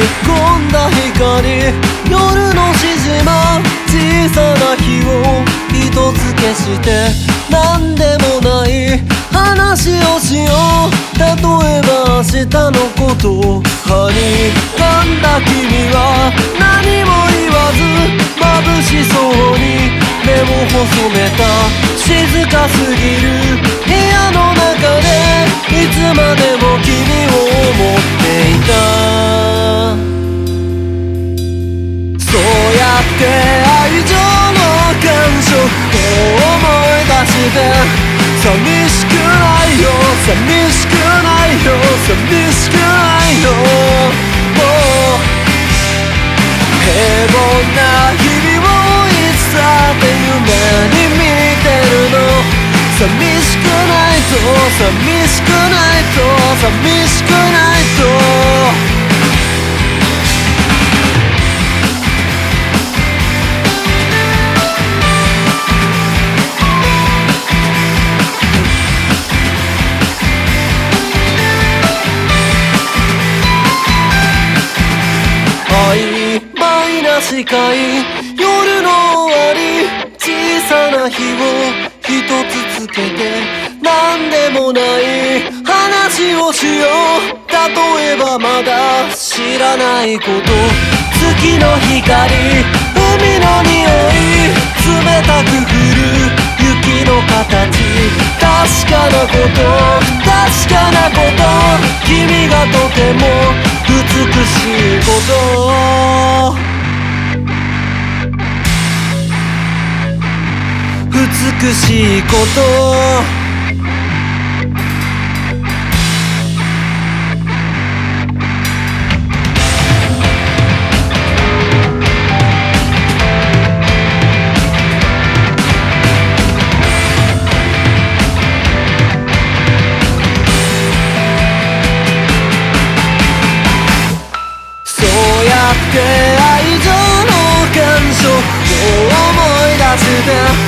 込んだ光、夜のしじま、小さな火を一つ消して、なんでもない話をしよう。例えば明日のことを歯に噛んだ君は何も言わず、眩しそうに目を細めた。静かすぎる部屋の中でいつまでも君を思っていた。そうやって愛情の感触を思い出して、寂しくないよ、寂しくないよ、寂しくないよ。もう平凡な日々をいつだって夢に見てるの。寂しくないと、寂しくないと、寂しくないと。曖昧な視界、夜の終わり、小さな火を一つつけて、なんでもない話をしよう。例えばまだ知らないこと、月の光、海の匂い、冷たく降る雪の形。確かなこと、確かなこと、君がとても美しいこと、美しいこと。そうやって愛情の感触を思い出して、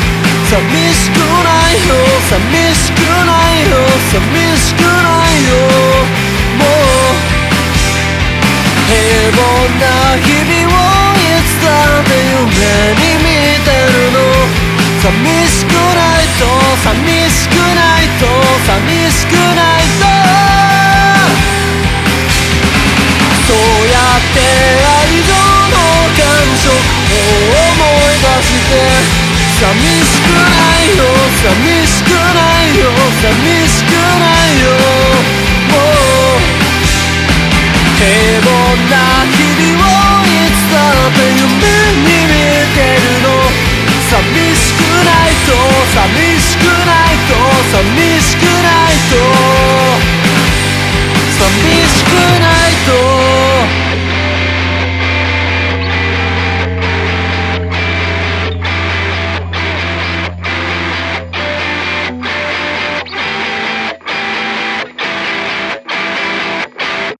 寂しくないよ、寂しくないよ、寂しくないよ。もう平凡な日々をいつだって夢に見てるの。寂しくないと、寂しくないと、寂しくないと。そうやって愛情の感触を思い出して、寂しくないよ、寂しくないよ、寂しくないよ。もう平凡な日々をいつだって夢に見てるの。寂しくないと、寂しくないと、寂しく